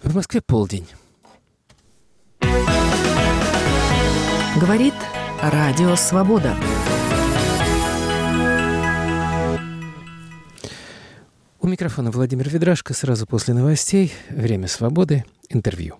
В Москве полдень. Говорит Радио Свобода. У микрофона Владимир Ведрашко. Сразу после новостей «Время свободы». Интервью.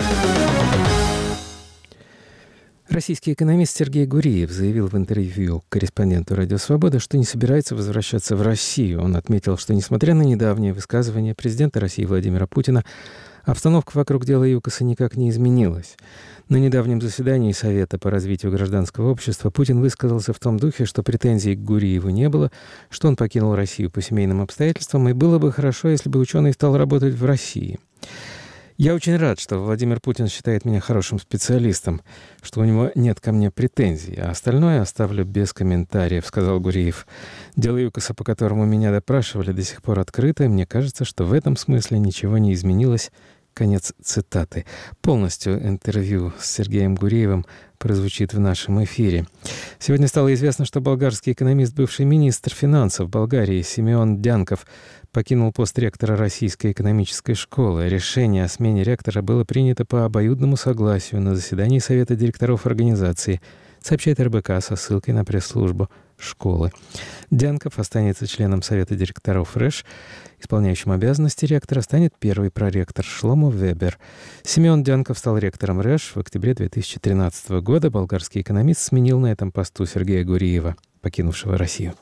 Российский экономист Сергей Гуриев заявил в интервью корреспонденту «Радио Свобода», что не собирается возвращаться в Россию. Он отметил, что, несмотря на недавнее высказывание президента России Владимира Путина, обстановка вокруг дела ЮКОСа никак не изменилась. На недавнем заседании Совета по развитию гражданского общества Путин высказался в том духе, что претензий к Гуриеву не было, что он покинул Россию по семейным обстоятельствам, и было бы хорошо, если бы ученый стал работать в России. «Я очень рад, что Владимир Путин считает меня хорошим специалистом, что у него нет ко мне претензий, а остальное оставлю без комментариев», — сказал Гуриев. «Дело ЮКОСа, по которому меня допрашивали, до сих пор открыто, и мне кажется, что в этом смысле ничего не изменилось». Конец цитаты. Полностью интервью с Сергеем Гуриевым прозвучит в нашем эфире. Сегодня стало известно, что болгарский экономист, бывший министр финансов Болгарии Симеон Дянков покинул пост ректора Российской экономической школы. Решение о смене ректора было принято по обоюдному согласию на заседании Совета директоров организации, сообщает РБК со ссылкой на пресс-службу школы. Дянков останется членом Совета директоров РЭШ. Исполняющим обязанности ректора станет первый проректор Шломо Вебер. Симеон Дянков стал ректором РЭШ в октябре 2013 года. Болгарский экономист сменил на этом посту Сергея Гуриева, покинувшего Россию.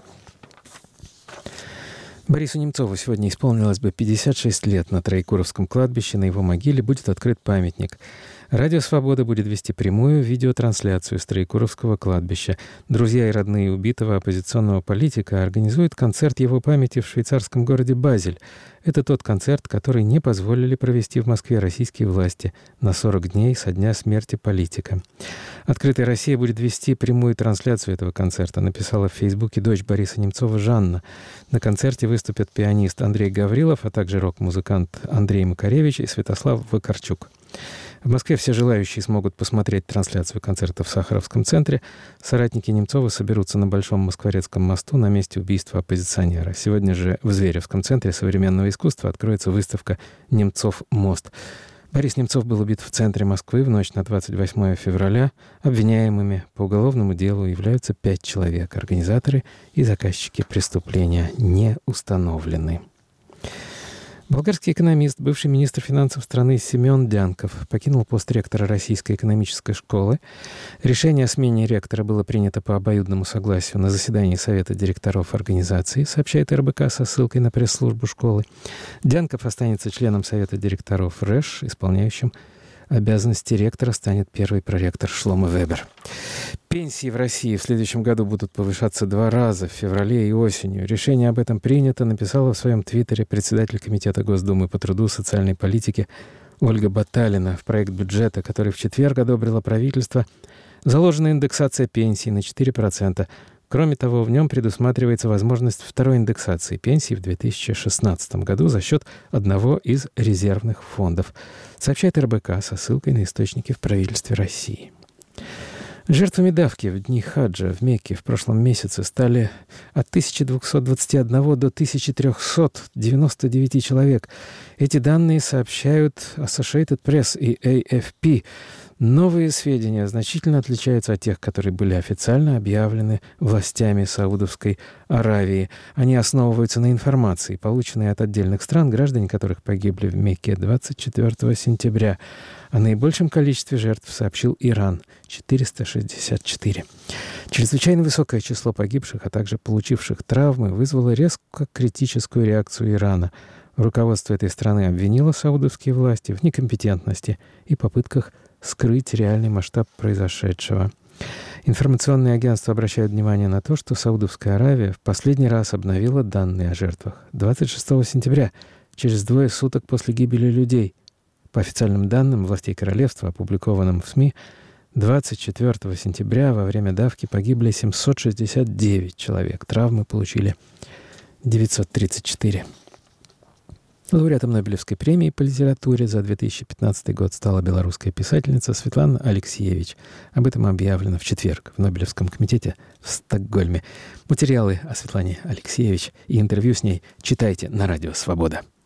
Борису Немцову сегодня исполнилось бы 56 лет. На Троекуровском кладбище на его могиле будет открыт памятник. Радио «Свобода» будет вести прямую видеотрансляцию с Троекуровского кладбища. Друзья и родные убитого оппозиционного политика организуют концерт его памяти в швейцарском городе Базель. Это тот концерт, который не позволили провести в Москве российские власти на 40 дней со дня смерти политика. «Открытая Россия» будет вести прямую трансляцию этого концерта, написала в Фейсбуке дочь Бориса Немцова Жанна. На концерте выступят пианист Андрей Гаврилов, а также рок-музыкант Андрей Макаревич и Святослав Вакарчук. В Москве все желающие смогут посмотреть трансляцию концерта в Сахаровском центре. Соратники Немцова соберутся на Большом Москворецком мосту на месте убийства оппозиционера. Сегодня же в Зверевском центре современного искусства откроется выставка «Немцов. Мост». Борис Немцов был убит в центре Москвы в ночь на 28 февраля. Обвиняемыми по уголовному делу являются 5 человек. Организаторы и заказчики преступления не установлены. Болгарский экономист, бывший министр финансов страны Симеон Дянков покинул пост ректора Российской экономической школы. Решение о смене ректора было принято по обоюдному согласию на заседании Совета директоров организации, сообщает РБК со ссылкой на пресс-службу школы. Дянков останется членом Совета директоров РЭШ, исполняющим обязанности ректора станет первый проректор Шломо Вебер. Пенсии в России в следующем году будут повышаться 2 раза, в феврале и осенью. Решение об этом принято, написала в своем твиттере председатель Комитета Госдумы по труду и социальной политике Ольга Баталина. В проект бюджета, который в четверг одобрило правительство, заложена индексация пенсий на 4%. Кроме того, в нем предусматривается возможность второй индексации пенсий в 2016 году за счет одного из резервных фондов, сообщает РБК со ссылкой на источники в правительстве России. Жертвами давки в дни хаджа в Мекке в прошлом месяце стали от 1221 до 1399 человек. Эти данные сообщают Associated Press и AFP. Новые сведения значительно отличаются от тех, которые были официально объявлены властями Саудовской Аравии. Они основываются на информации, полученной от отдельных стран, граждане которых погибли в Мекке 24 сентября. О наибольшем количестве жертв сообщил Иран — 464. Чрезвычайно высокое число погибших, а также получивших травмы, вызвало резко критическую реакцию Ирана. Руководство этой страны обвинило саудовские власти в некомпетентности и попытках скрыть реальный масштаб произошедшего. Информационные агентства обращают внимание на то, что Саудовская Аравия в последний раз обновила данные о жертвах 26 сентября, через 2 суток после гибели людей. По официальным данным властей королевства, опубликованным в СМИ, 24 сентября во время давки погибли 769 человек. Травмы получили 934. Лауреатом Нобелевской премии по литературе за 2015 год стала белорусская писательница Светлана Алексиевич. Об этом объявлено в четверг в Нобелевском комитете в Стокгольме. Материалы о Светлане Алексиевич и интервью с ней читайте на Радио Свобода.